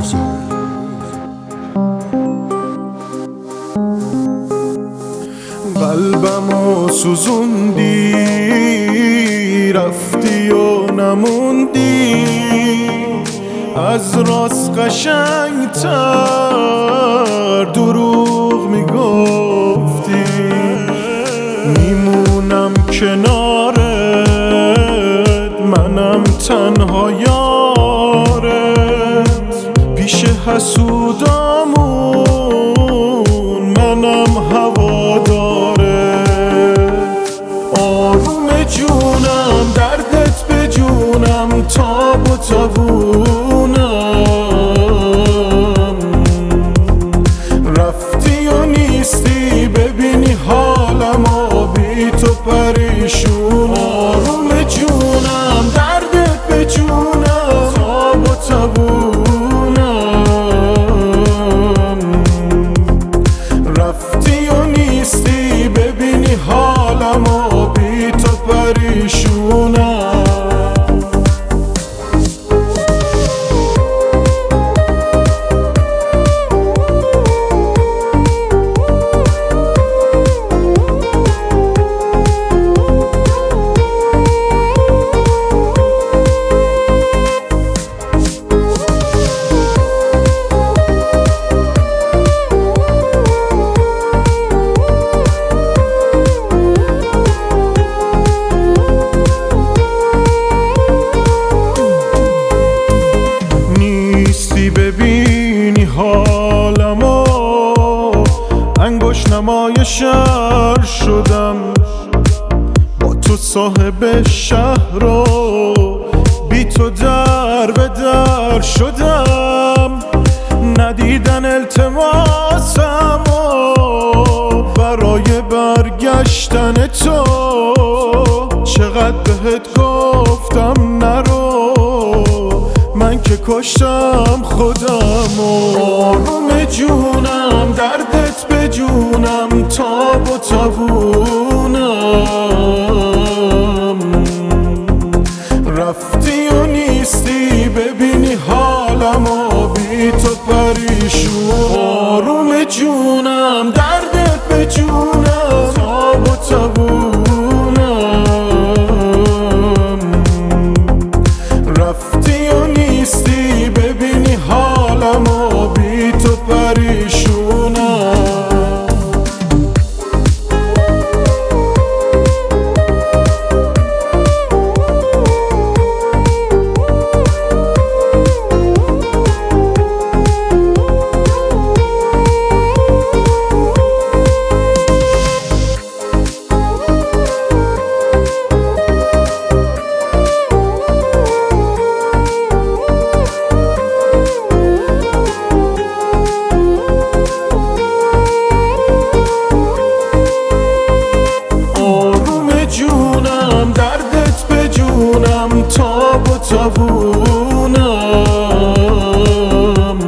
قلبمو سوزوندی رفتی و نموندی، از راست قشنگتر دروغ میگفتی. میمونم کنارت، منم تنها یارت، پیش حسودامون منم هوادارت. آروم جونم دردت به جونم، تاب و تبونم، رفتی و نیستی ببینی حالمو بی تو پریشون. آروم جونم دردت به جونم، تاب و تبونم، رفتی و نیستی ببینی حالمو بی تو پریشونم. ببینی حالمو، انگشت نمای شهر شدم، با تو صاحب شهر و بی تو در به در شدم. ندیدن التماسمو برای برگشتن تو، چقدر بهت گفتم نرو، من که کشتم خودمو. آروم جونم دردت به جونم، تاب و تبونم، رفتی و نیستی ببینی حالمو بی تو پریشون. آروم جونم دردت به جونم، تاب و تبونم، رفتی و نیستی ببینی حالمو بی تو پریشونم. دردت به جونم، تاب و تبونم،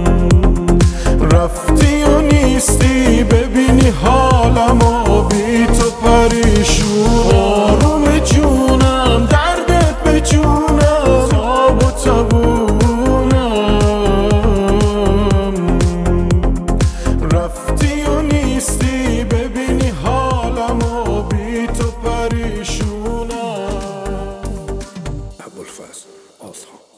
رفتی و نیستی ببینی حالمو بی تو پریشون. آروم جونم دردت به جونم، تاب و تبونم، رفتی و نیستی ببینی حالمو بی تو پریشون. أبو الفاس أصحى